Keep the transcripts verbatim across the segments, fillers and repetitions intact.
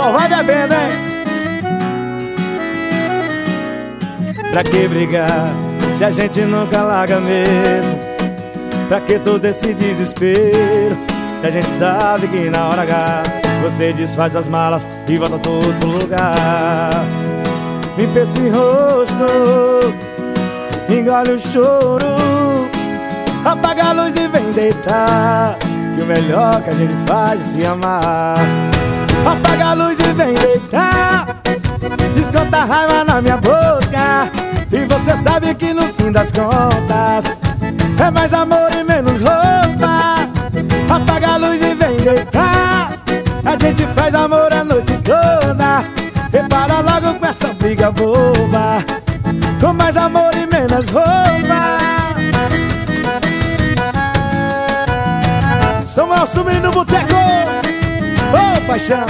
só vai bebendo, hein? Pra que brigar se a gente nunca larga mesmo? Pra que todo esse desespero se a gente sabe que na hora H você desfaz as malas e volta tudo pro lugar? Limpa esse rosto, engole o choro, apaga a luz e vem deitar, que o melhor que a gente faz é se amar. Apaga a luz e vem deitar, desconta a raiva na minha boca, e você sabe que no fim das contas é mais amor e menos roupa. Apaga a luz e vem deitar, a gente faz amor a noite toda. Repara logo com essa briga boba, com mais amor e menos roupa. Samuel subindo no boteco, ô oh, paixão.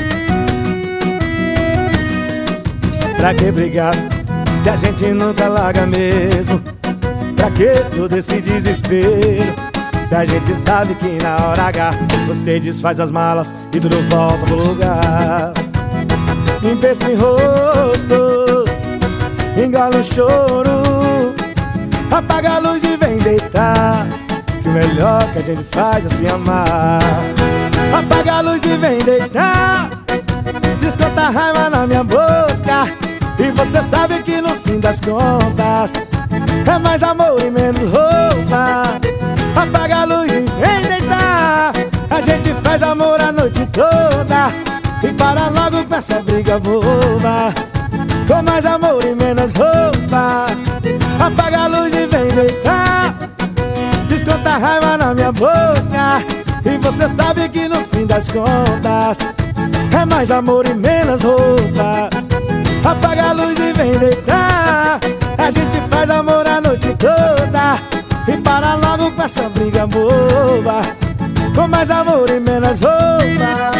Pra que brigar se a gente nunca larga mesmo? Pra que todo esse desespero se a gente sabe que na hora H você desfaz as malas e tudo volta pro lugar? Limpa esse rosto, engole o choro, apaga a luz e vem deitar, que o melhor que a gente faz é se amar. Apaga a luz e vem deitar, desconta a raiva na minha boca, e você sabe que no fim das contas é mais amor e menos roupa. Apaga a luz e vem deitar, a gente faz amor a noite toda. E para logo com essa briga boba, com mais amor e menos roupa. Apaga a luz e vem deitar, desconta a raiva na minha boca, e você sabe que no fim das contas é mais amor e menos roupa. Apaga a luz e vem deitar, a gente faz amor a noite toda. E para logo com essa briga boba, com mais amor e menos roupa.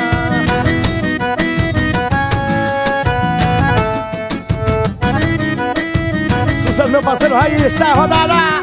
Sucesso, meu parceiro Raíssa, rodada!